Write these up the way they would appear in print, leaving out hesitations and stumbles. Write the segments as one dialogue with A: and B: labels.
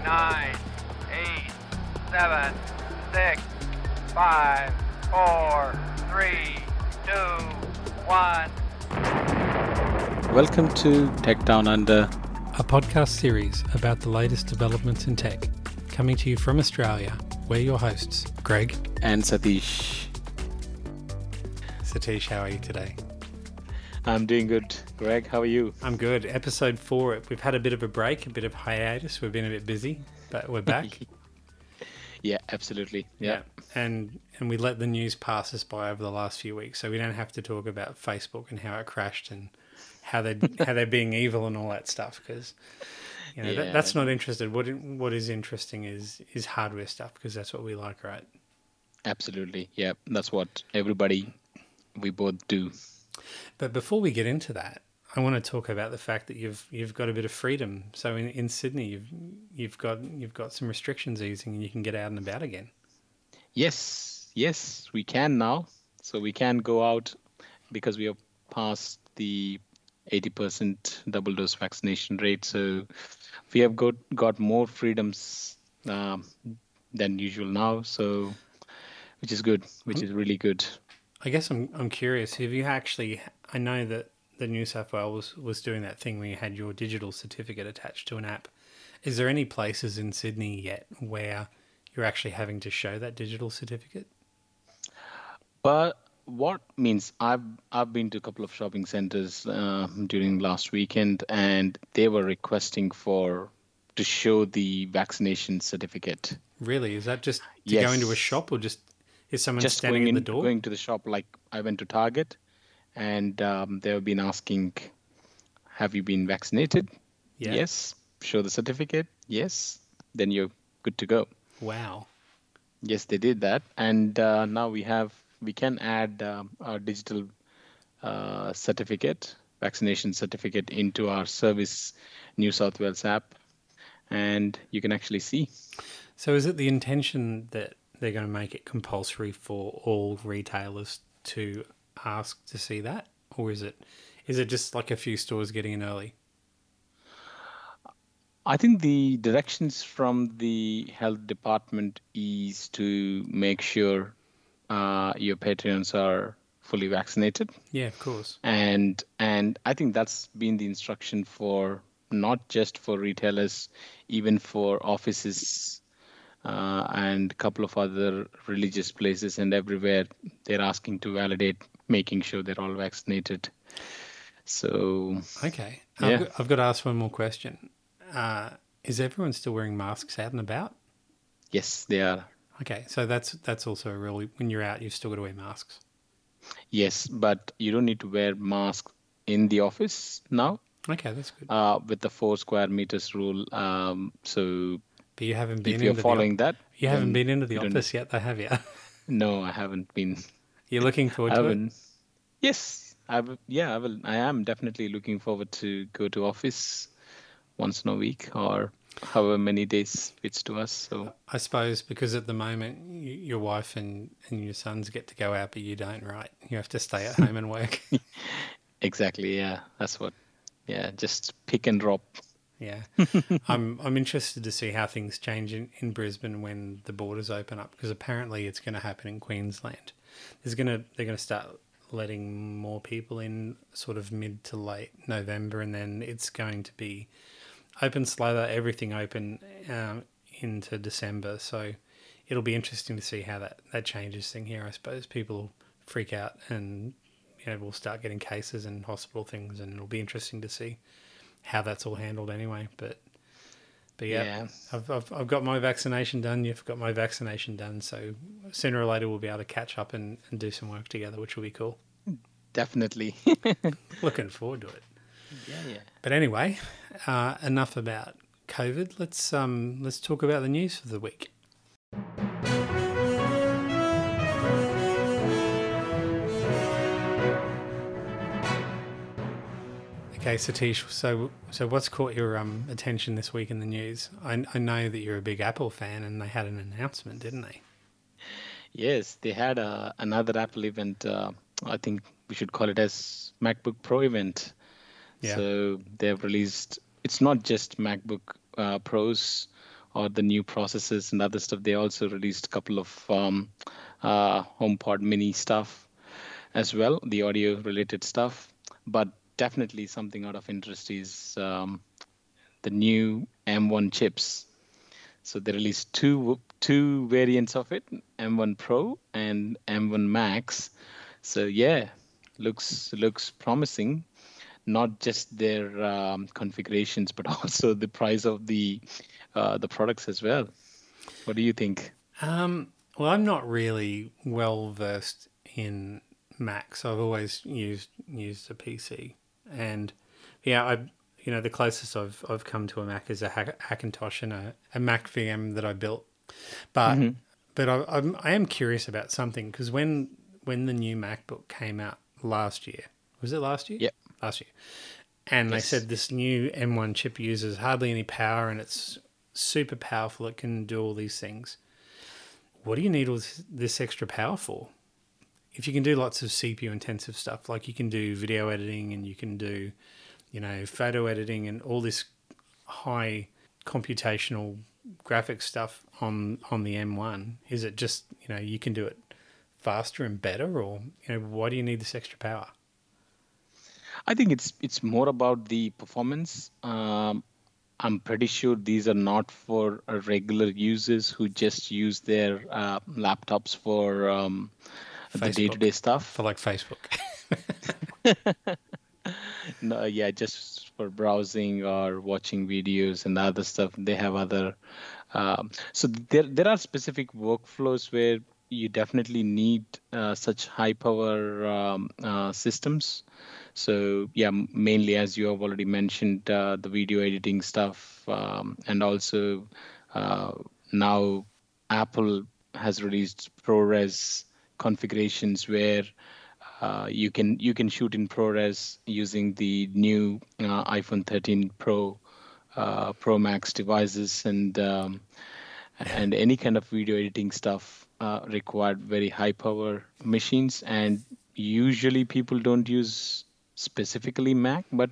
A: 9, 8, 7, 6, 5, 4, 3, 2, 1.
B: Welcome to Tech Down Under,
C: a podcast series about the latest developments in tech. Coming to you from Australia, we're your hosts, Greg
B: and Satish.
C: Satish, how are you today?
B: I'm doing good. Greg, how are you?
C: I'm good. Episode 4, we've had a bit of a break, a bit of hiatus. We've been a bit busy, but we're back.
B: Yeah, absolutely. Yeah.
C: And we let the news pass us by over the last few weeks, so we don't have to talk about Facebook and how it crashed and how they're being evil and all that stuff, because that's not interested. What is interesting is hardware stuff, because that's what we like, right?
B: Absolutely. Yeah, that's what we both do.
C: But before we get into that, I want to talk about the fact that you've got a bit of freedom. So in Sydney, you've got some restrictions easing, and you can get out and about again.
B: Yes, we can now. So we can go out because we are past the 80% double dose vaccination rate. So we have got more freedoms than usual now. So which is good, which is really good.
C: I guess I'm curious. Have you actually? I know that the New South Wales was doing that thing where you had your digital certificate attached to an app. Is there any places in Sydney yet where you're actually having to show that digital certificate?
B: But what means I've been to a couple of shopping centres during last weekend, and they were requesting to show the vaccination certificate.
C: Really? Is that just to go into a shop, or just is someone just standing in the door?
B: Going to the shop, like I went to Target, and they've been asking, have you been vaccinated?
C: Yeah.
B: Yes. Show the certificate. Yes. Then you're good to go.
C: Wow.
B: Yes, they did that. And now we can add our digital vaccination certificate into our Service New South Wales app, and you can actually see.
C: So is it the intention that they're going to make it compulsory for all retailers to ask to see that, or is it just like a few stores getting in early?
B: I think the directions from the health department is to make sure your patrons are fully vaccinated.
C: Yeah, of course.
B: And I think that's been the instruction for not just for retailers, even for offices and a couple of other religious places, and everywhere they're asking to validate, making sure they're all vaccinated. So
C: okay,
B: yeah.
C: I've got to ask one more question. Is everyone still wearing masks out and about?
B: Yes, they are.
C: Okay, so that's also a rule. When you're out, you've still got to wear masks.
B: Yes, but you don't need to wear masks in the office now.
C: Okay, that's good.
B: With the 4 square meters rule. So
C: but you haven't been
B: if you're following that.
C: You haven't been into the office yet, though, have you?
B: No, I haven't been.
C: You're looking forward to it?
B: Yes, I will. I am definitely looking forward to go to office once in a week or however many days fits to us. So
C: I suppose because at the moment your wife and your sons get to go out, but you don't, right? You have to stay at home and work.
B: Exactly. Yeah, that's what. Yeah, just pick and drop.
C: Yeah, I'm interested to see how things change in Brisbane when the borders open up, because apparently it's going to happen in Queensland. They're going to start letting more people in sort of mid to late November, and then it's going to be open slower, everything open into December. So it'll be interesting to see how that changes thing here. I suppose people will freak out, and we'll start getting cases and hospital things, and it'll be interesting to see how that's all handled anyway. But yeah. I've got my vaccination done. You've got my vaccination done. So sooner or later we'll be able to catch up and do some work together, which will be cool.
B: Definitely.
C: Looking forward to it.
B: Yeah.
C: But anyway, enough about COVID. Let's talk about the news for the week. Okay, Satish, so what's caught your attention this week in the news? I know that you're a big Apple fan, and they had an announcement, didn't they?
B: Yes, they had another Apple event. I think we should call it as MacBook Pro event. Yeah. So they've released, it's not just MacBook Pros or the new processors and other stuff. They also released a couple of HomePod mini stuff as well, the audio related stuff. But definitely something out of interest is the new M1 chips. So they released two variants of it, M1 Pro and M1 Max. So yeah, looks promising. Not just their configurations, but also the price of the products as well. What do you think?
C: Well, I'm not really well versed in Macs. I've always used a PC, and yeah, the closest I've come to a Mac is a Hackintosh and a Mac VM that I built. But I am curious about something, because when the new MacBook came out last year, was it last year?
B: Yep.
C: Last year. And
B: Yes.
C: they said this new M1 chip uses hardly any power and it's super powerful. It can do all these things. What do you need all this extra power for? If you can do lots of CPU intensive stuff, like you can do video editing and you can do, photo editing and all this high computational graphics stuff on the M1, is it just, you can do it faster and better, or, why do you need this extra power?
B: I think it's more about the performance. I'm pretty sure these are not for regular users who just use their laptops for the day-to-day stuff.
C: For like Facebook.
B: No, yeah, just for browsing or watching videos and other stuff. They have other. So there are specific workflows where you definitely need such high power systems. So yeah, mainly as you have already mentioned, the video editing stuff, and also now Apple has released ProRes configurations where you can shoot in ProRes using the new iPhone 13 Pro, Pro Max devices, and any kind of video editing stuff required very high power machines. And usually people don't use specifically Mac, but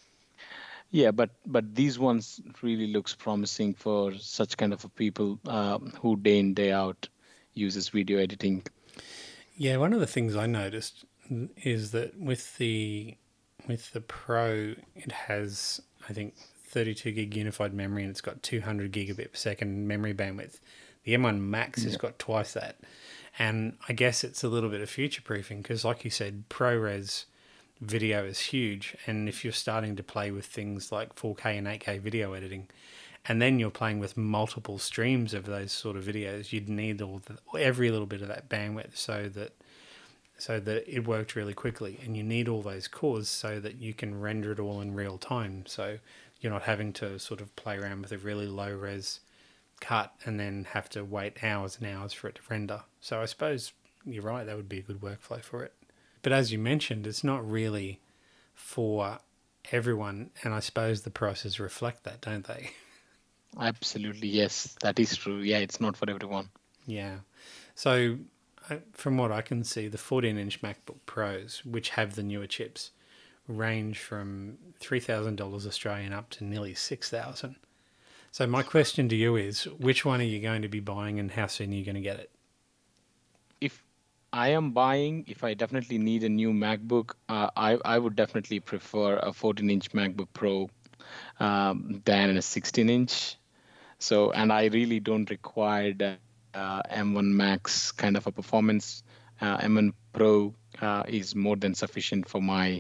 B: these ones really looks promising for such kind of a people who day in day out uses video editing.
C: Yeah, one of the things I noticed is that with the Pro, it has, I think, 32 gig unified memory and it's got 200 gigabit per second memory bandwidth. The M1 Max has got twice that. And I guess it's a little bit of future proofing because, like you said, ProRes video is huge. And if you're starting to play with things like 4K and 8K video editing, and then you're playing with multiple streams of those sort of videos, you'd need every little bit of that bandwidth so that it worked really quickly. And you need all those cores so that you can render it all in real time. So you're not having to sort of play around with a really low res cut and then have to wait hours and hours for it to render. So I suppose you're right, that would be a good workflow for it. But as you mentioned, it's not really for everyone, and I suppose the prices reflect that, don't they?
B: Absolutely, yes, that is true. Yeah, it's not for everyone.
C: Yeah. So from what I can see, the 14-inch MacBook Pros, which have the newer chips, range from $3,000 Australian up to nearly $6,000. So my question to you is, which one are you going to be buying and how soon are you going to get it?
B: If I am buying, if I definitely need a new MacBook, I would definitely prefer a 14-inch MacBook Pro than a 16-inch. So, and I really don't require the M1 Max kind of a performance. M1 Pro is more than sufficient for my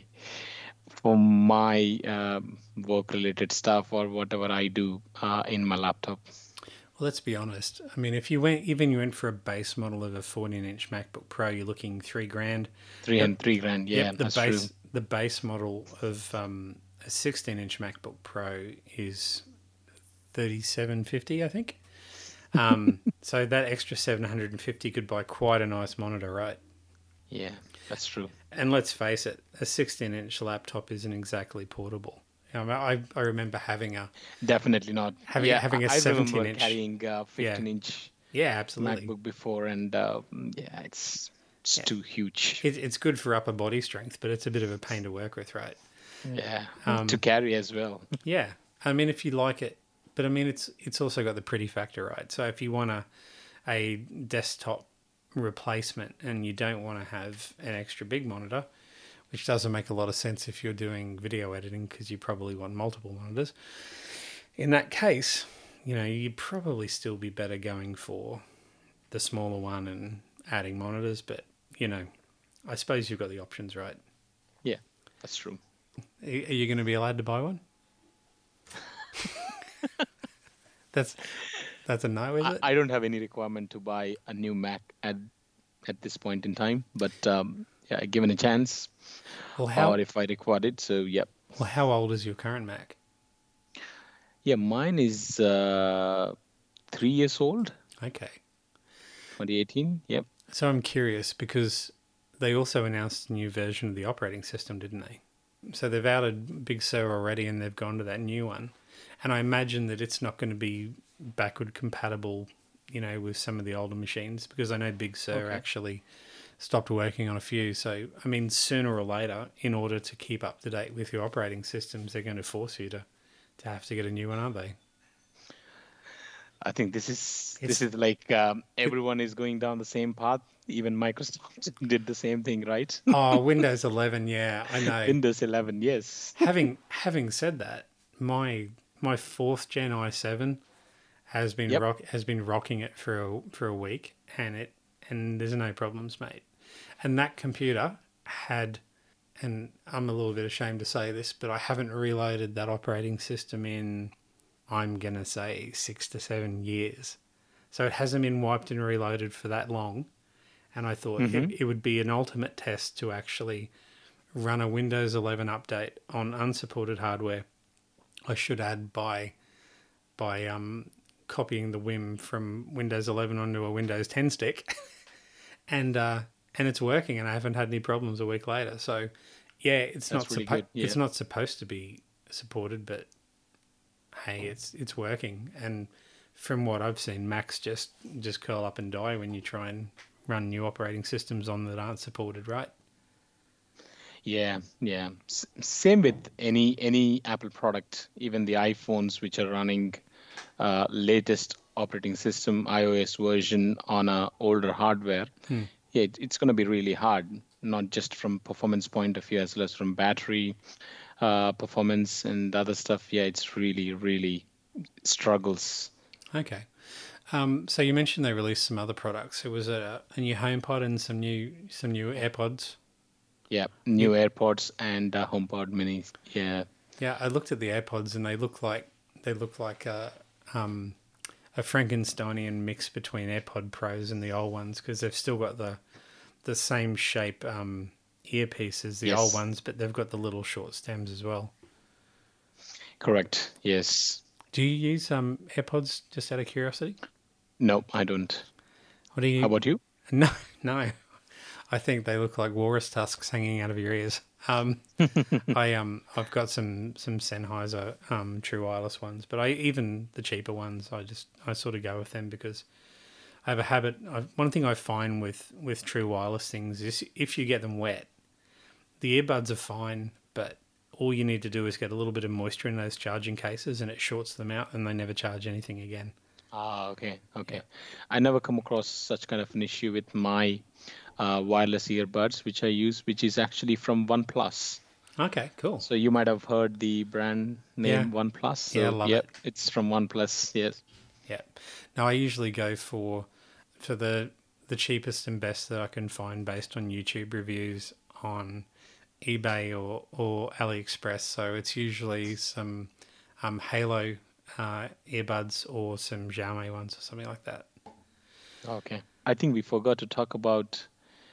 B: work-related stuff or whatever I do in my laptop.
C: Well, let's be honest. I mean, if you went for a base model of a 14-inch MacBook Pro, you're looking $3,000.
B: $3,000, yeah,
C: Yep,
B: that's true.
C: The base model of a 16-inch MacBook Pro is $3,750, I think. So that extra $750 could buy quite a nice monitor, right?
B: Yeah, that's true.
C: And let's face it, a 16-inch laptop isn't exactly portable. I remember having a...
B: Definitely not.
C: Having a 17-inch...
B: I remember carrying a 15-inch
C: absolutely.
B: MacBook before, and it's too huge.
C: It's good for upper body strength, but it's a bit of a pain to work with, right?
B: Yeah, to carry as well.
C: Yeah. I mean, if you like it But I mean, it's also got the pretty factor, right? So if you want a desktop replacement and you don't want to have an extra big monitor, which doesn't make a lot of sense if you're doing video editing because you probably want multiple monitors. In that case, you'd probably still be better going for the smaller one and adding monitors, but I suppose you've got the options, right?
B: Yeah, that's true.
C: Are you going to be allowed to buy one? That's a no, is it?
B: I don't have any requirement to buy a new Mac at this point in time, but yeah, given a chance, or if I required it, so yep.
C: Well, how old is your current Mac?
B: Yeah, mine is 3 years old.
C: Okay.
B: 2018, yep.
C: So I'm curious because they also announced a new version of the operating system, didn't they? So they've outed Big Sur already and they've gone to that new one. And I imagine that it's not going to be backward compatible, with some of the older machines because I know Big Sur actually stopped working on a few. So, I mean, sooner or later, in order to keep up to date with your operating systems, they're going to force you to have to get a new one, aren't they?
B: I think this is like everyone is going down the same path. Even Microsoft did the same thing, right?
C: Oh, Windows 11, yeah, I know.
B: Windows 11, yes.
C: Having said that, my 4th Gen i7 has been rocking it for a week, and there's no problems, mate. And that computer had, and I'm a little bit ashamed to say this, but I haven't reloaded that operating system in, I'm going to say, 6 to 7 years. So it hasn't been wiped and reloaded for that long. And I thought it would be an ultimate test to actually run a Windows 11 update on unsupported hardware. I should add by copying the Wim from Windows 11 onto a Windows 10 stick. And it's working, and I haven't had any problems a week later. So, yeah, it's not supposed to be supported, but hey, it's working. And from what I've seen, Macs just curl up and die when you try and run new operating systems on that aren't supported, right?
B: Yeah. Same with any Apple product, even the iPhones, which are running latest operating system iOS version on a older hardware. Yeah, it's going to be really hard, not just from performance point of view, as well as from battery performance and other stuff. Yeah, it's really struggles.
C: Okay. So you mentioned they released some other products. It was a new HomePod and some new AirPods. Yeah,
B: new AirPods and HomePod Mini. Yeah.
C: Yeah, I looked at the AirPods and they look like a Frankensteinian mix between AirPod Pros and the old ones because they've still got the same shape earpiece as the old ones, but they've got the little short stems as well.
B: Correct. Yes.
C: Do you use AirPods just out of curiosity?
B: No, I don't.
C: How
B: about you?
C: No. I think they look like walrus tusks hanging out of your ears. I've got some Sennheiser true wireless ones, but even the cheaper ones, I sort of go with them because I have a habit. One thing I find with true wireless things is if you get them wet, the earbuds are fine, but all you need to do is get a little bit of moisture in those charging cases and it shorts them out and they never charge anything again.
B: Ah, okay.
C: Yeah.
B: I never come across such kind of an issue with my wireless earbuds, which I use, which is actually from OnePlus.
C: Okay, cool.
B: So you might have heard the brand name OnePlus. So,
C: yeah, I love it.
B: It's from OnePlus, yes.
C: Yeah. Now, I usually go for the cheapest and best that I can find based on YouTube reviews on eBay or AliExpress. So it's usually some Halo earbuds or some Xiaomi ones or something like that.
B: Okay. I think we forgot to talk about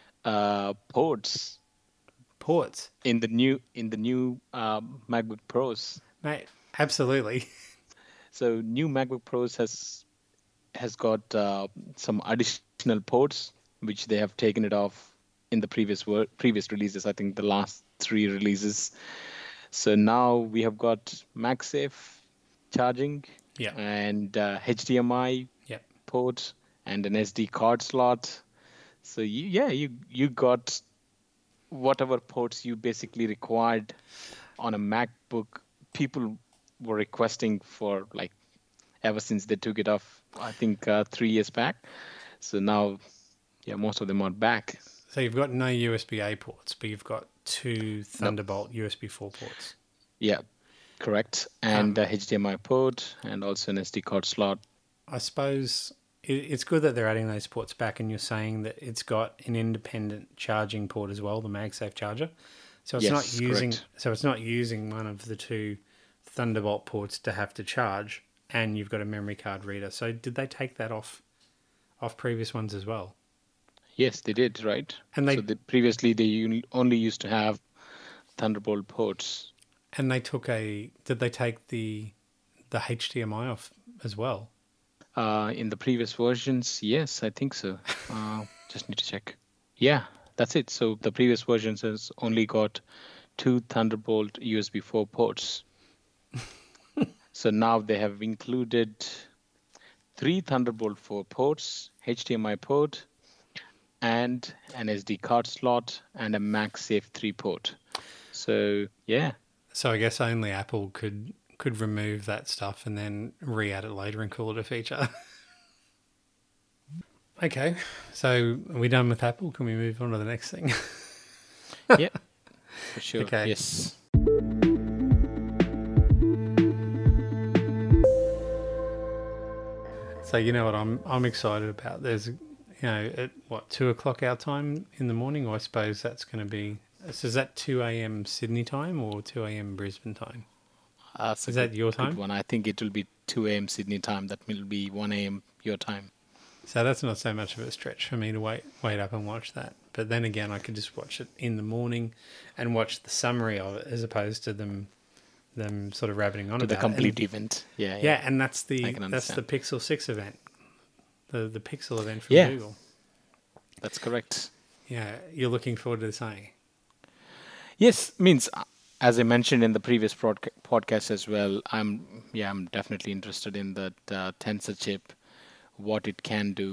B: ports.
C: Ports
B: in the new MacBook Pros.
C: Mate, absolutely.
B: So new MacBook Pros has got some additional ports which they have taken it off in the previous releases. I think the last 3 releases. So now we have got MagSafe charging, and HDMI port and an SD card slot. So you got whatever ports you basically required on a MacBook. People were requesting for like ever since they took it off, I think 3 years back. So now, yeah, most of them are back.
C: So you've got no USB-A ports, but you've got two Thunderbolt USB 4 ports.
B: Yeah, correct. And a HDMI port and also an SD card slot.
C: I suppose it's good that they're adding those ports back, and you're saying that it's got an independent charging port as well, the MagSafe charger. So it's not using
B: correct.
C: so it's not using one of the two Thunderbolt ports to have to charge, and you've got a memory card reader. So did they take that off previous ones as well?
B: Yes, they did, right?
C: And
B: previously they only used to have Thunderbolt ports.
C: And they took did they take the HDMI off as well?
B: In the previous versions, yes, I think so. Just need to check. Yeah, that's it. So the previous versions has only got two Thunderbolt USB 4 ports. So now they have included 3 Thunderbolt 4 ports, HDMI port, and an SD card slot, and a MagSafe 3 port. So, yeah.
C: So I guess only Apple could remove that stuff and then re-add it later and call it a feature. Okay, so are we done with Apple? Can we move on to the next thing?
B: Yeah, for sure.
C: Okay.
B: Yes.
C: So you know what I'm excited about. There's, at 2:00 our time in the morning, or I suppose that's going to be. So is that 2 a.m. Sydney time or 2 a.m. Brisbane time? Is that your time?
B: Good one. I think it will be 2 a.m. Sydney time. That will be 1 a.m. your time.
C: So that's not so much of a stretch for me to wait up and watch that. But then again, I could just watch it in the morning and watch the summary of it, as opposed to them sort of rabbiting on
B: To
C: about
B: the complete event. Yeah.
C: Yeah, and that's the Pixel 6 event, the Pixel event from Google.
B: That's correct.
C: Yeah, you're looking forward to this, aren't you?
B: Yes, means as I mentioned in the previous podcast as well, I'm definitely interested in the Tensor chip, what it can do.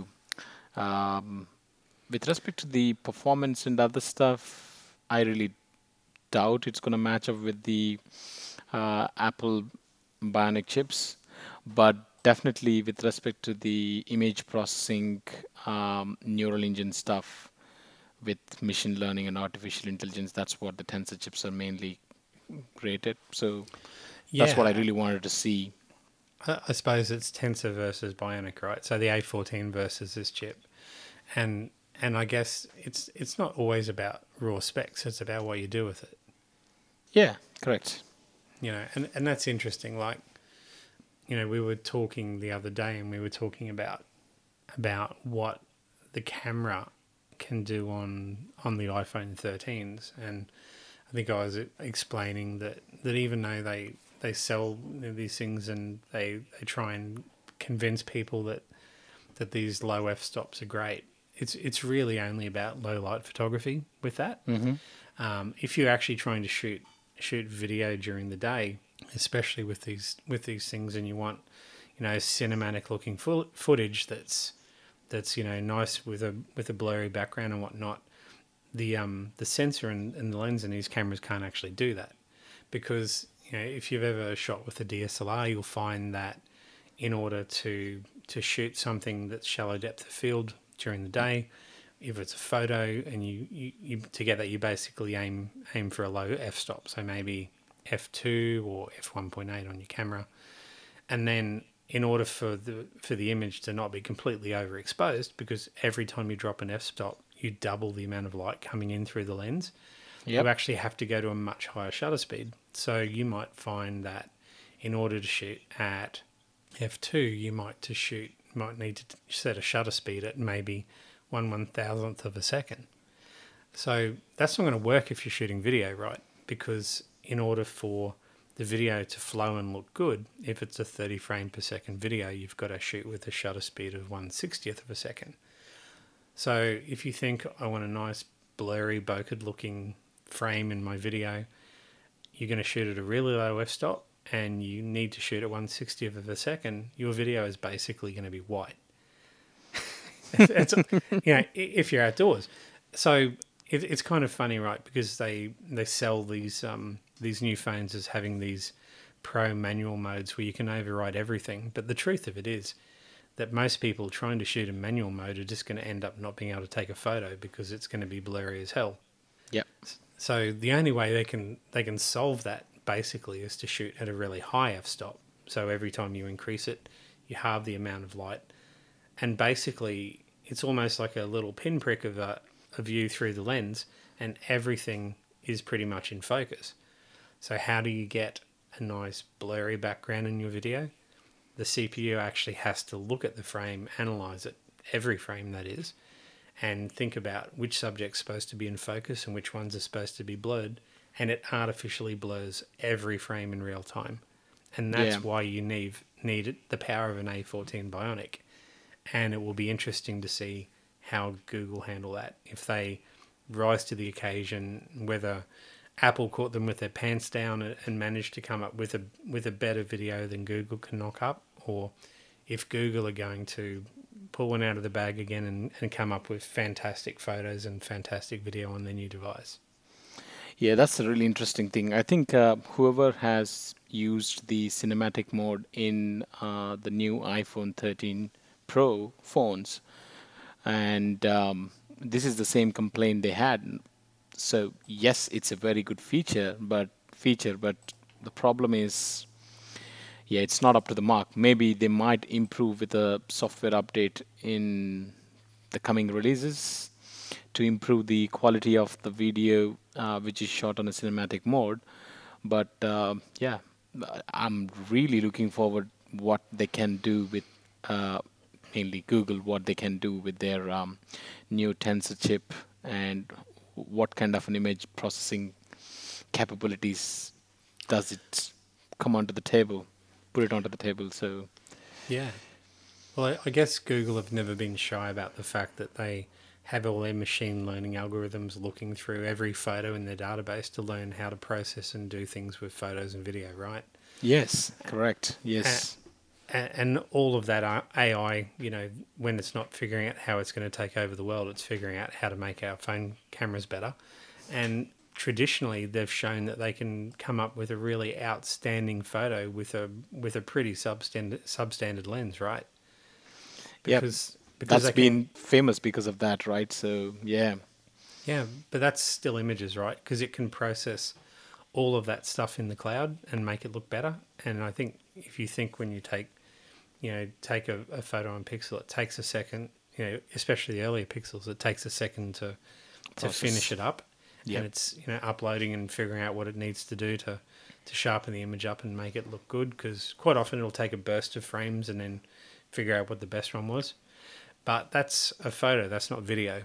B: With respect to the performance and other stuff, I really doubt it's going to match up with the Apple Bionic chips, but definitely with respect to the image processing, neural engine stuff, with machine learning and artificial intelligence, that's what the Tensor chips are mainly great at. So that's what I really wanted to see.
C: I suppose it's Tensor versus Bionic, right? So the A14 versus this chip, and I guess it's not always about raw specs. It's about what you do with it.
B: Yeah, correct.
C: And that's interesting. Like, we were talking the other day, and we were talking about what the camera can do on the iPhone 13s, and I think I was explaining that even though they sell these things and they try and convince people that these low f-stops are great, it's really only about low light photography with that. Mm-hmm. If you're actually trying to shoot video during the day, especially with these things, and you want cinematic looking footage that's nice with a blurry background and whatnot, the sensor and the lens in these cameras can't actually do that, because if you've ever shot with a DSLR, you'll find that in order to shoot something that's shallow depth of field during the day, if it's a photo and you to get that, you basically aim for a low f-stop, so maybe f2 or f1.8 on your camera, and then in order for the image to not be completely overexposed, because every time you drop an f-stop, you double the amount of light coming in through the lens. Yep. You actually have to go to a much higher shutter speed. So you might find that in order to shoot at f2, you might need to set a shutter speed at maybe 1/1000th of a second. So that's not going to work if you're shooting video, right? Because in order for the video to flow and look good, if it's a 30 frame per second video, you've got to shoot with a shutter speed of 1/60th of a second. So if you think, I want a nice blurry bokeh looking frame in my video, you're going to shoot at a really low f-stop and you need to shoot at 1/60th of a second, your video is basically going to be white. If you're outdoors. So it's kind of funny, right? Because they sell these new phones as having these pro manual modes where you can override everything. But the truth of it is that most people trying to shoot in manual mode are just going to end up not being able to take a photo because it's going to be blurry as hell.
B: Yep.
C: So the only way they can solve that basically is to shoot at a really high f-stop. So every time you increase it, you halve the amount of light. And basically, it's almost like a little pinprick of a view through the lens, and everything is pretty much in focus. So how do you get a nice blurry background in your video? The CPU actually has to look at the frame, analyze it, every frame that is, and think about which subject's supposed to be in focus and which ones are supposed to be blurred, and it artificially blurs every frame in real time. And that's why you need the power of an A14 Bionic. And it will be interesting to see how Google handle that. If they rise to the occasion, whether Apple caught them with their pants down and managed to come up with a better video than Google can knock up, or if Google are going to pull one out of the bag again and come up with fantastic photos and fantastic video on their new device.
B: Yeah, that's a really interesting thing. I think whoever has used the cinematic mode in the new iPhone 13 Pro phones, and this is the same complaint they had. So yes, it's a very good feature, but the problem is, yeah, it's not up to the mark. Maybe they might improve with a software update in the coming releases to improve the quality of the video which is shot on a cinematic mode. But yeah, I'm really looking forward what they can do with mainly Google, what they can do with their new Tensor chip, and what kind of an image processing capabilities does it come onto the table, put it onto the table. So
C: yeah, well, I guess Google have never been shy about the fact that they have all their machine learning algorithms looking through every photo in their database to learn how to process and do things with photos and video, right?
B: yes, correct. Yes.
C: And all of that AI, when it's not figuring out how it's going to take over the world, it's figuring out how to make our phone cameras better. And traditionally, they've shown that they can come up with a really outstanding photo with a pretty substandard lens, right? Because
B: that's been famous because of that, right? So yeah.
C: Yeah, but that's still images, right? Because it can process all of that stuff in the cloud and make it look better. And I think if you think when you take a photo on Pixel, it takes a second, especially the earlier Pixels, it takes a second to finish it up. Yep. And it's, uploading and figuring out what it needs to do to sharpen the image up and make it look good, because quite often it'll take a burst of frames and then figure out what the best one was. But that's a photo, that's not video.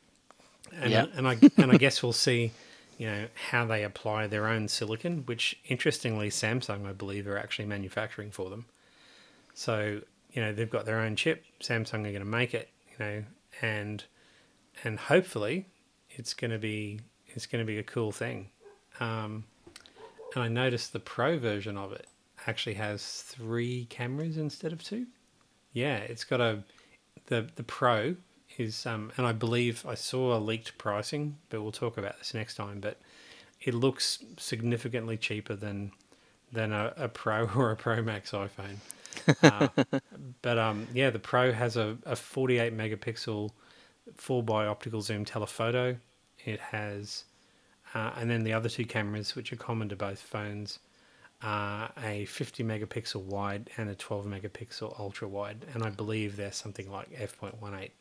C: And I guess we'll see, how they apply their own silicon, which interestingly Samsung, I believe, are actually manufacturing for them. So, they've got their own chip. Samsung are going to make it, and hopefully it's going to be a cool thing. And I noticed the Pro version of it actually has 3 cameras instead of 2. Yeah, it's got the Pro is, and I believe I saw a leaked pricing, but we'll talk about this next time. But it looks significantly cheaper than a Pro or a Pro Max iPhone. The Pro has a 48 megapixel 4x optical zoom telephoto. It has, and then the other 2 cameras, which are common to both phones, are a 50 megapixel wide and a 12 megapixel ultra wide. And I believe they're something like f.18,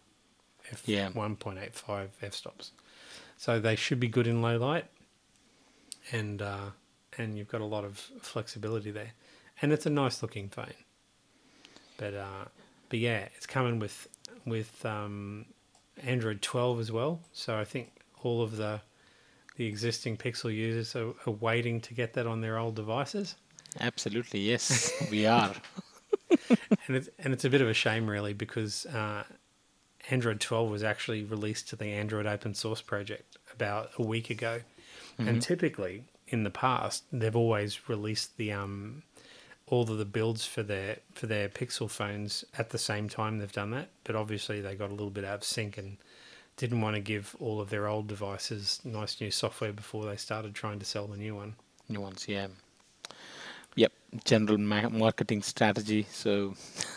C: 1.85 f-stops. So they should be good in low light, and you've got a lot of flexibility there. And it's a nice looking phone, but yeah, it's coming with Android 12 as well. So I think all of the existing Pixel users are waiting to get that on their old devices.
B: Absolutely, yes, we are.
C: and it's a bit of a shame, really, because Android 12 was actually released to the Android Open Source project about a week ago, and typically in the past they've always released the all of the builds for their Pixel phones at the same time they've done that. But obviously they got a little bit out of sync and didn't want to give all of their old devices nice new software before they started trying to sell the new one.
B: New ones, yeah. Yep, general marketing strategy. So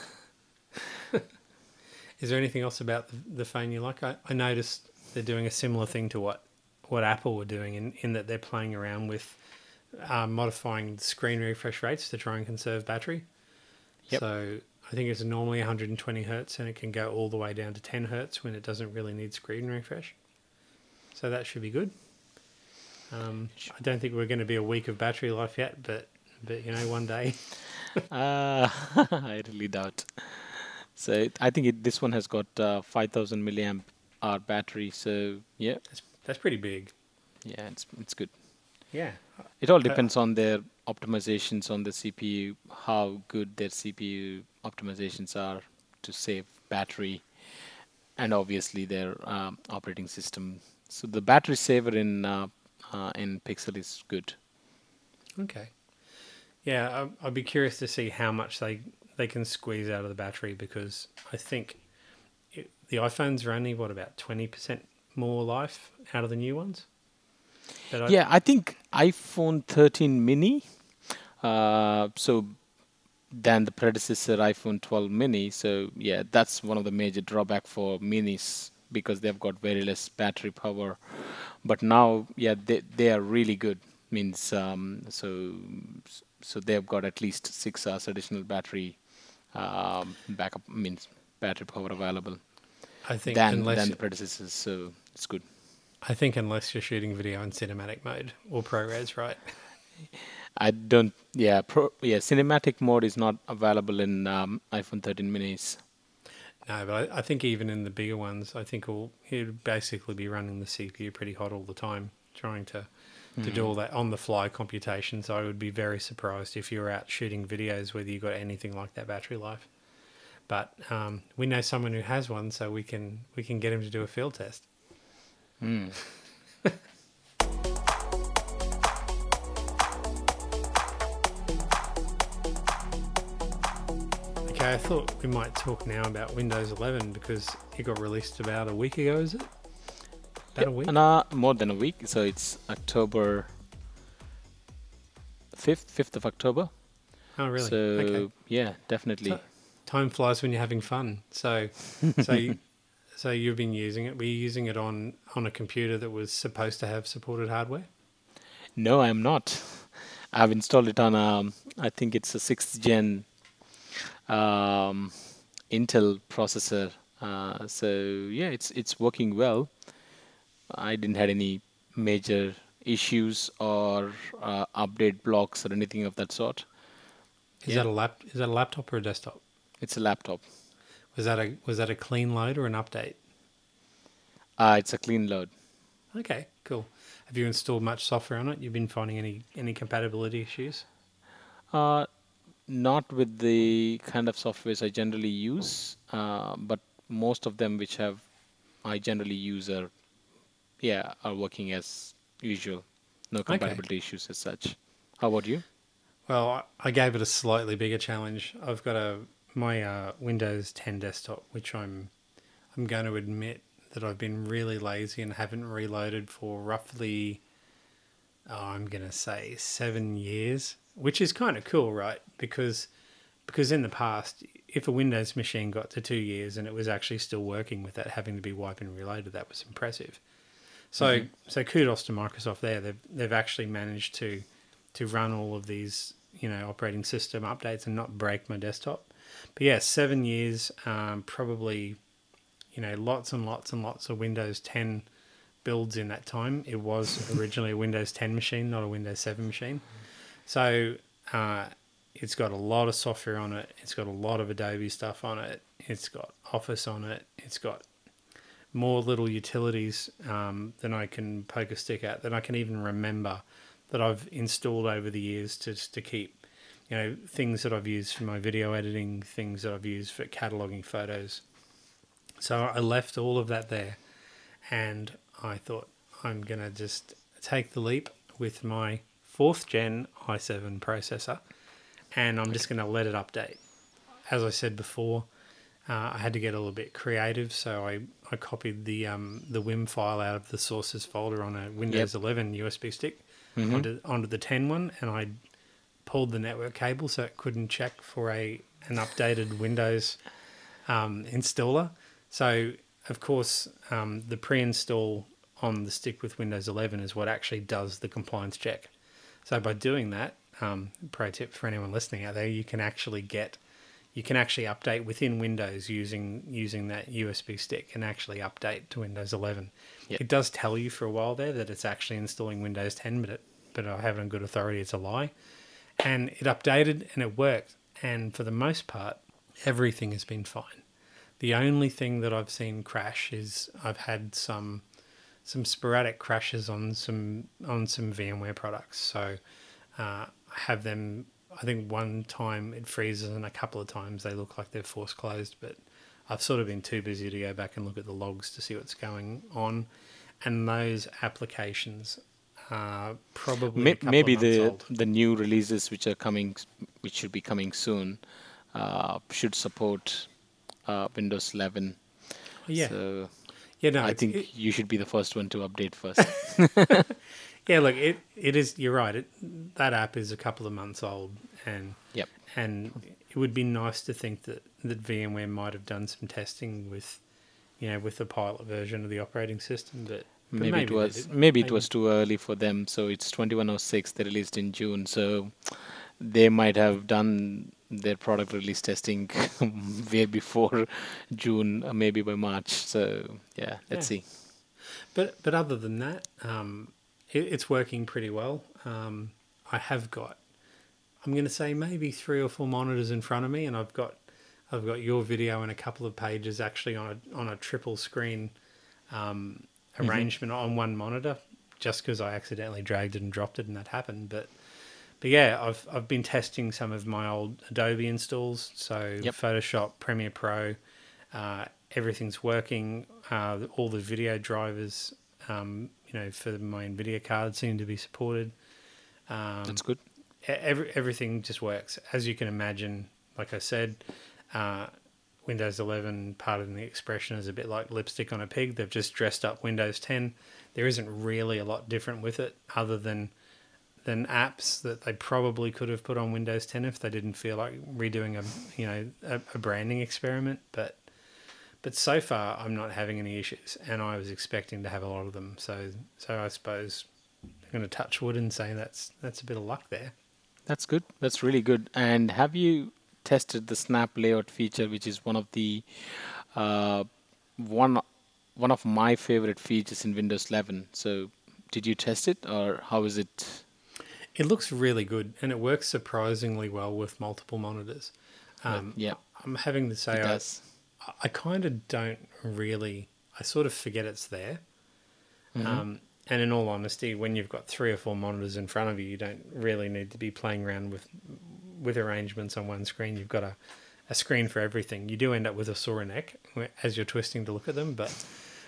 C: Is there anything else about the phone you like? I noticed they're doing a similar thing to what Apple were doing in that they're playing around with modifying the screen refresh rates to try and conserve battery.
B: Yep.
C: So I think it's normally 120 hertz and it can go all the way down to 10 hertz when it doesn't really need screen refresh. So that should be good. I don't think we're going to be a week of battery life yet, but one day.
B: I really doubt. So I think this one has got 5,000 milliamp hour battery. So yeah,
C: That's pretty big.
B: yeah, it's good.
C: Yeah.
B: It all depends on their optimizations on the CPU, how good their CPU optimizations are to save battery, and obviously their operating system. So the battery saver in Pixel is good.
C: Okay. Yeah, I'd be curious to see how much they can squeeze out of the battery, because I think the iPhones are only, about 20% more life out of the new ones?
B: Yeah, I think iPhone 13 mini, so than the predecessor iPhone 12 mini. So yeah, that's one of the major drawback for minis, because they've got very less battery power. But now, yeah, they are really good. Means so they've got at least 6 hours additional battery backup, means battery power available
C: I think
B: than the predecessors. So it's good.
C: I think unless you're shooting video in cinematic mode or ProRes, right?
B: I don't. Yeah, cinematic mode is not available in iPhone 13 minis.
C: No, but I think even in the bigger ones, I think it'd basically be running the CPU pretty hot all the time, trying to do all that on the fly computation. So I would be very surprised if you were out shooting videos whether you got anything like that battery life. But we know someone who has one, so we can get him to do a field test. Okay, I thought we might talk now about Windows 11 because it got released about a week ago, is it? About a week?
B: More than a week. So it's October 5th of October.
C: Oh, really?
B: So
C: Okay.
B: yeah, definitely.
C: Time flies when you're having fun. So you've been using it. Were you using it on a computer that was supposed to have supported hardware?
B: No, I'm not. I've installed it on I think it's a 6th gen Intel processor. So yeah, it's working well. I didn't had any major issues or update blocks or anything of that sort.
C: Is that a laptop or a desktop?
B: It's a laptop.
C: Was that a clean load or an update?
B: It's a clean load.
C: Okay, cool. Have you installed much software on it? You've been finding any compatibility issues?
B: Not with the kind of softwares I generally use, but most of them which I generally use are working as usual. No compatibility issues as such. How about you?
C: Well, I gave it a slightly bigger challenge. I've got my Windows 10 desktop, which I'm going to admit that I've been really lazy and haven't reloaded for roughly, I'm going to say 7 years, which is kind of cool, right? Because in the past, if a Windows machine got to 2 years and it was actually still working without having to be wiped and reloaded, that was impressive. So kudos to Microsoft there. They've actually managed to run all of these, operating system updates and not break my desktop. But yeah, 7 years, probably, lots and lots and lots of Windows 10 builds in that time. It was originally a Windows 10 machine, not a Windows 7 machine. So it's got a lot of software on it. It's got a lot of Adobe stuff on it. It's got Office on it. It's got more little utilities than I can poke a stick at, than I can even remember, that I've installed over the years to keep, things that I've used for my video editing, things that I've used for cataloging photos. So I left all of that there, and I thought I'm going to just take the leap with my 4th gen i7 processor, and I'm just going to let it update. As I said before, I had to get a little bit creative, so I copied the WIM file out of the sources folder on a Windows 11 USB stick onto the 10 one, and I pulled the network cable so it couldn't check for an updated Windows installer. So, of course, the pre-install on the stick with Windows 11 is what actually does the compliance check. So by doing that, pro tip for anyone listening out there, you can actually update within Windows using that USB stick and actually update to Windows 11.
B: Yep.
C: It does tell you for a while there that it's actually installing Windows 10, but I have it on good authority it's a lie. And it updated and it worked. And for the most part, everything has been fine. The only thing that I've seen crash is I've had some sporadic crashes on some VMware products. So I have them. I think one time it freezes and a couple of times they look like they're force closed, but I've sort of been too busy to go back and look at the logs to see what's going on. And those applications are probably
B: Maybe
C: months old.
B: the new releases which should be coming soon, should support Windows 11.
C: Yeah.
B: So
C: Yeah, no,
B: I think you should be the first one to update first.
C: Yeah, look, it is. You're right. That app is a couple of months old, and
B: Yep.
C: and it would be nice to think that VMware might have done some testing with the pilot version of the operating system, but
B: Maybe it was it was too early for them. So it's 2106. They released in June, so they might have done their product release testing way before June, maybe by March. So yeah, let's see.
C: But other than that, it's working pretty well. I have got, I'm going to say maybe 3 or 4 monitors in front of me, and I've got your video and a couple of pages actually on a triple screen arrangement on one monitor, just because I accidentally dragged it and dropped it, and that happened. But yeah, I've been testing some of my old Adobe installs, so Photoshop, Premiere Pro, everything's working. All the video drivers, for my NVIDIA card seem to be supported.
B: That's good.
C: Everything just works. As you can imagine, like I said, Windows 11, pardon the expression, is a bit like lipstick on a pig. They've just dressed up Windows 10. There isn't really a lot different with it other than apps that they probably could have put on Windows 10 if they didn't feel like redoing a branding experiment. But so far, I'm not having any issues, and I was expecting to have a lot of them. So I suppose I'm going to touch wood and say that's a bit of luck there.
B: That's good. That's really good. And have you tested the snap layout feature, which is one of the one of my favorite features in Windows 11? So did you test it, or how is it?
C: It looks really good, and it works surprisingly well with multiple monitors.
B: Yeah,
C: I'm having to say,
B: it does.
C: I kind of don't really. I sort of forget it's there. And in all honesty, when you've got 3 or 4 monitors in front of you, you don't really need to be playing around with arrangements on one screen. You've got a screen for everything. You do end up with a sore neck as you're twisting to look at them, but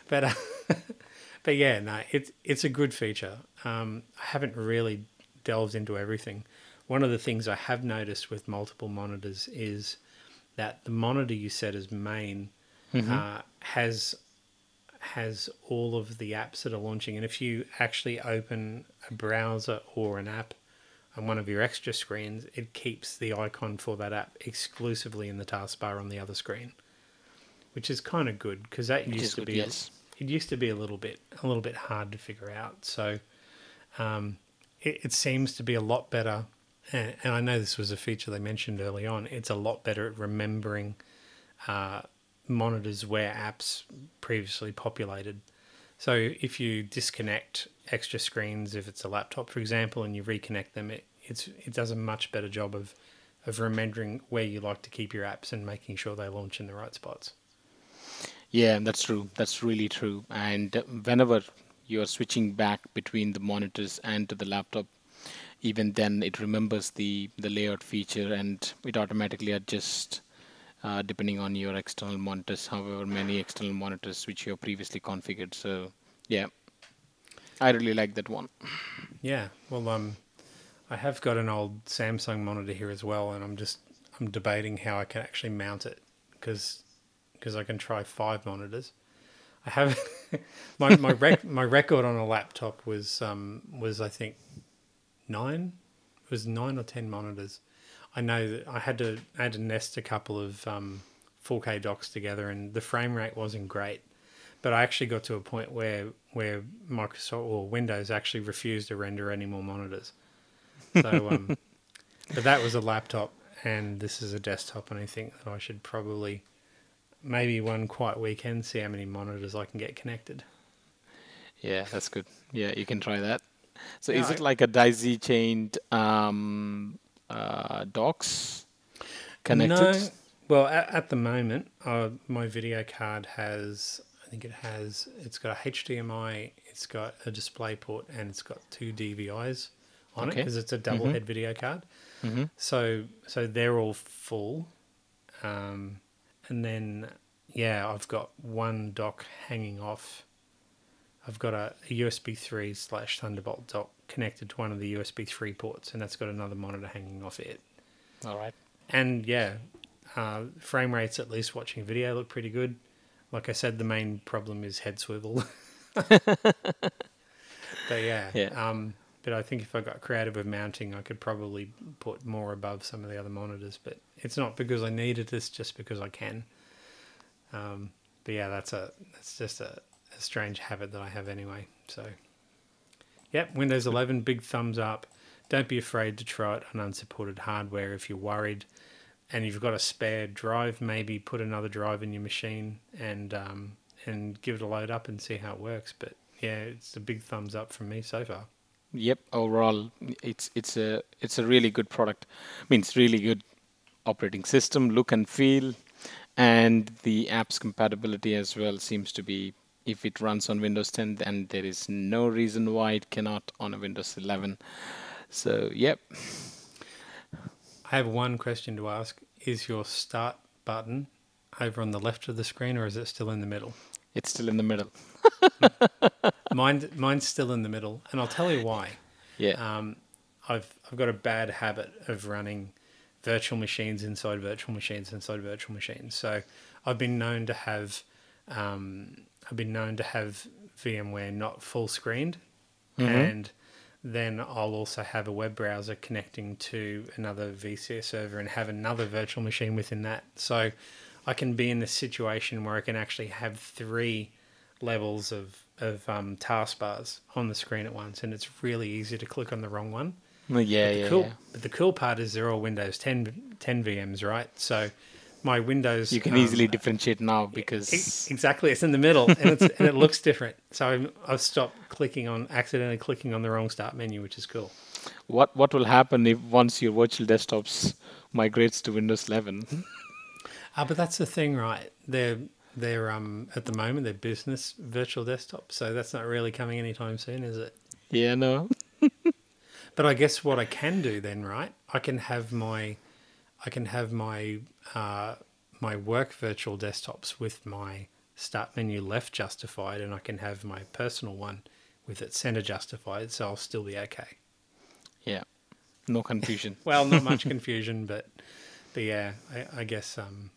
C: yeah, no, it's a good feature. I haven't really delved into everything. One of the things I have noticed with multiple monitors is that the monitor you set as main has all of the apps that are launching, and if you actually open a browser or an app on one of your extra screens, it keeps the icon for that app exclusively in the taskbar on the other screen, which is kind of good because that used to be
B: yes.
C: It used to be a little bit hard to figure out. So it seems to be a lot better, and I know this was a feature they mentioned early on. It's a lot better at remembering monitors where apps previously populated. So if you disconnect extra screens, if it's a laptop, for example, and you reconnect them, it does a much better job of remembering where you like to keep your apps and making sure they launch in the right spots.
B: Yeah, that's true. That's really true. And whenever you're switching back between the monitors and to the laptop, even then it remembers the layout feature and it automatically adjusts depending on your external monitors, however many external monitors which you have previously configured. So yeah, I really like that one.
C: Yeah, well, I have got an old Samsung monitor here as well, and I'm debating how I can actually mount it because I can try 5 monitors. I have my record on a laptop was I think 9 was 9 or 10 monitors. I know that I had to nest a couple of 4K docks together, and the frame rate wasn't great. But I actually got to a point where Microsoft or Windows actually refused to render any more monitors. So, but that was a laptop, and this is a desktop, and I think that I should probably maybe one quiet weekend see how many monitors I can get connected.
B: Yeah, that's good. Yeah, you can try that. So
C: Yeah,
B: is it like a daisy chained docks connected?
C: No, well, at the moment, my video card has, I think it's got a HDMI, it's got a display port, and it's got 2 DVIs on it
B: Okay.
C: because it's a double head video card.
B: Mm-hmm.
C: So they're all full, and then I've got one dock hanging off. I've got a USB 3 / Thunderbolt dock connected to one of the USB 3 ports, and that's got another monitor hanging off it.
B: All right.
C: And frame rates, at least watching video, look pretty good. Like I said, the main problem is head swivel. But but I think if I got creative with mounting, I could probably put more above some of the other monitors. But it's not because I need it; it's just because I can. But yeah, that's just a strange habit that I have anyway. So, yep, Windows 11, big thumbs up. Don't be afraid to try it on unsupported hardware if you're worried. And you've got a spare drive, maybe put another drive in your machine and give it a load up and see how it works. But yeah, it's a big thumbs up from me so far.
B: Yep. Overall, it's a really good product. I mean, it's really good operating system, look and feel, and the apps compatibility as well seems to be. If it runs on Windows 10, then there is no reason why it cannot on a Windows 11. So, yep.
C: I have one question to ask. Is your start button over on the left of the screen, or is it still in the middle?
B: It's still in the middle.
C: Mine's still in the middle, and I'll tell you why.
B: Yeah.
C: I've got a bad habit of running virtual machines inside virtual machines inside virtual machines. So I've been known to have VMware not full screened, and then I'll also have a web browser connecting to another vSphere server and have another virtual machine within that. So I can be in this situation where I can actually have 3 levels of taskbars on the screen at once, and it's really easy to click on the wrong one.
B: Yeah.
C: But the cool part is they're all Windows 10 VMs, right? So my Windows...
B: You can easily differentiate now because...
C: Exactly, it's in the middle, and it looks different. So I've stopped accidentally clicking on the wrong start menu, which is cool.
B: What will happen if once your virtual desktops migrates to Windows 11?
C: But that's the thing, right? They're at the moment they're business virtual desktops, so that's not really coming anytime soon, is it?
B: Yeah, no.
C: But I guess what I can do then, right? I can have my my work virtual desktops with my start menu left justified, and I can have my personal one with it center justified, so I'll still be okay.
B: Yeah, no confusion.
C: Well, not much confusion, but yeah, I guess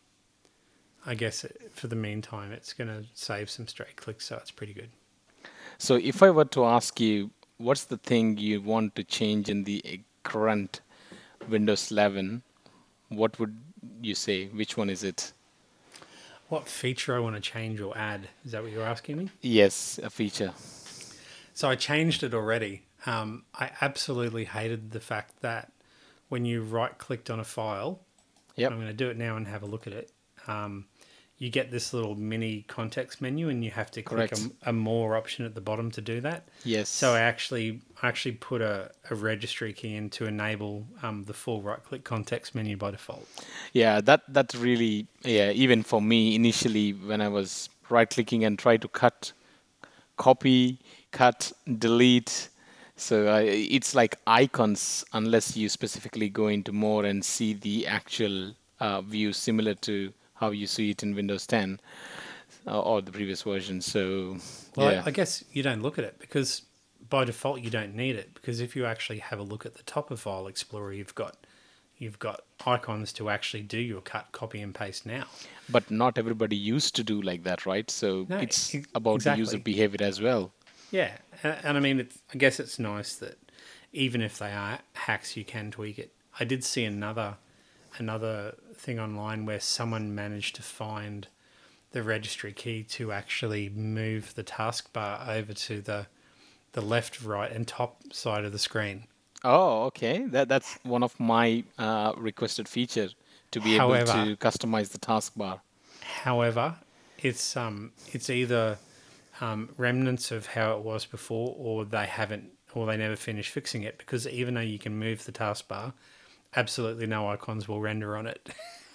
C: for the meantime, it's going to save some straight clicks, so it's pretty good.
B: So if I were to ask you, what's the thing you want to change in the current Windows 11, what would you say? Which one is it?
C: What feature I want to change or add? Is that what you're asking me?
B: Yes, a feature.
C: So I changed it already. I absolutely hated the fact that when you right-clicked on a file, I'm going to do it now and have a look at it, you get this little mini context menu, and you have to click a more option at the bottom to do that.
B: Yes.
C: So I actually put a registry key in to enable the full right-click context menu by default. Yeah,
B: that's really, even for me initially when I was right-clicking and try to copy, cut, delete. So it's like icons unless you specifically go into more and see the actual view similar to how you see it in Windows 10 or the previous version. So,
C: I guess you don't look at it because by default you don't need it, because if you actually have a look at the top of File Explorer, you've got icons to actually do your cut, copy, and paste now.
B: But not everybody used to do like that, right? So it's about the user behavior as well.
C: Yeah, and I mean, I guess it's nice that even if they are hacks, you can tweak it. I did see another thing online where someone managed to find the registry key to actually move the taskbar over to the left, right, and top side of the screen.
B: Oh, okay. That's one of my requested features, to be able to customize the taskbar.
C: However, it's either remnants of how it was before, or they never finished fixing it, because even though you can move the taskbar, absolutely no icons will render on it.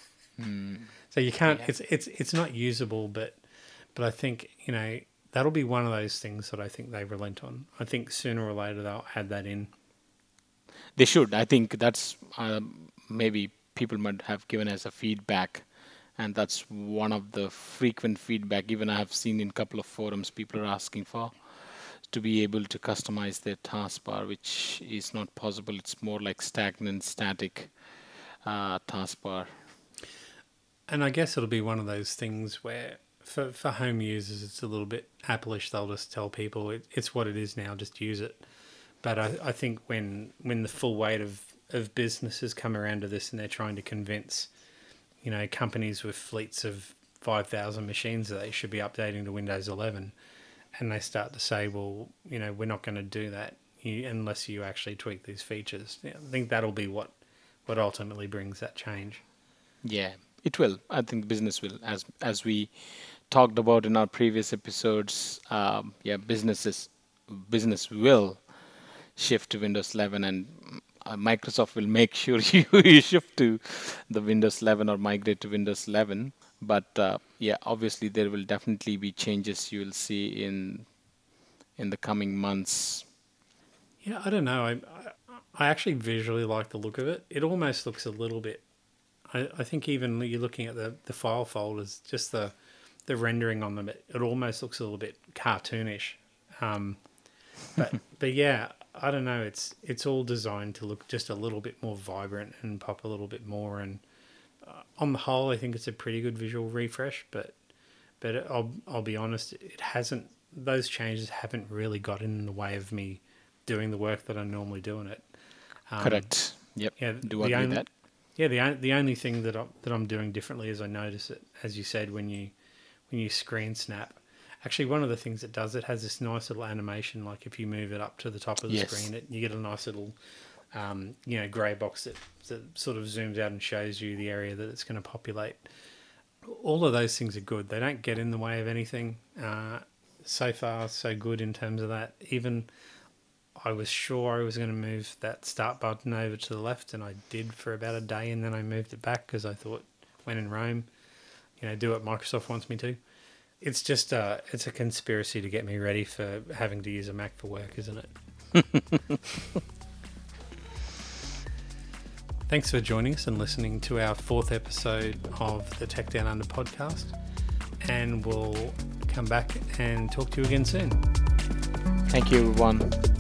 C: So you can't. Yeah. It's not usable, but I think that'll be one of those things that I think they relent on. I think sooner or later they'll add that in.
B: They should. I think that's maybe people might have given us a feedback, and that's one of the frequent feedback. Even I have seen in a couple of forums, people are asking for to be able to customize their taskbar, which is not possible. It's more like stagnant, static taskbar.
C: And I guess it'll be one of those things where for home users, it's a little bit Apple-ish. They'll just tell people it's what it is now, just use it. But I think when the full weight of businesses come around to this and they're trying to convince, companies with fleets of 5,000 machines that they should be updating to Windows 11, and they start to say, well, we're not going to do that unless you actually tweak these features. I think that'll be what ultimately brings that change.
B: Yeah, it will. I think business will, as we talked about in our previous episodes. Business will shift to Windows 11, and Microsoft will make sure you shift to the Windows 11 or migrate to Windows 11. But obviously there will definitely be changes you will see in the coming months.
C: Yeah, I don't know. I actually visually like the look of it. It almost looks a little bit. I think even you're looking at the file folders, just the rendering on them, it almost looks a little bit cartoonish. But yeah, I don't know. It's all designed to look just a little bit more vibrant and pop a little bit more. And on the whole, I think it's a pretty good visual refresh. But I'll be honest, it hasn't. Those changes haven't really got in the way of me doing the work that I normally do in it.
B: Correct. Yep.
C: Yeah.
B: Do I agree that?
C: Yeah. The only thing that I'm doing differently is I notice it, as you said, when you screen snap. Actually, one of the things it does, it has this nice little animation. Like if you move it up to the top of the screen, you get a nice little, grey box that sort of zooms out and shows you the area that it's going to populate. All of those things are good. They don't get in the way of anything. So far, so good in terms of that. Even I was sure I was going to move that start button over to the left, and I did for about a day, and then I moved it back because I thought, when in Rome, do what Microsoft wants me to. It's just it's a conspiracy to get me ready for having to use a Mac for work, isn't it? Thanks for joining us and listening to our 4th episode of the Tech Down Under podcast. And we'll come back and talk to you again soon.
B: Thank you, everyone.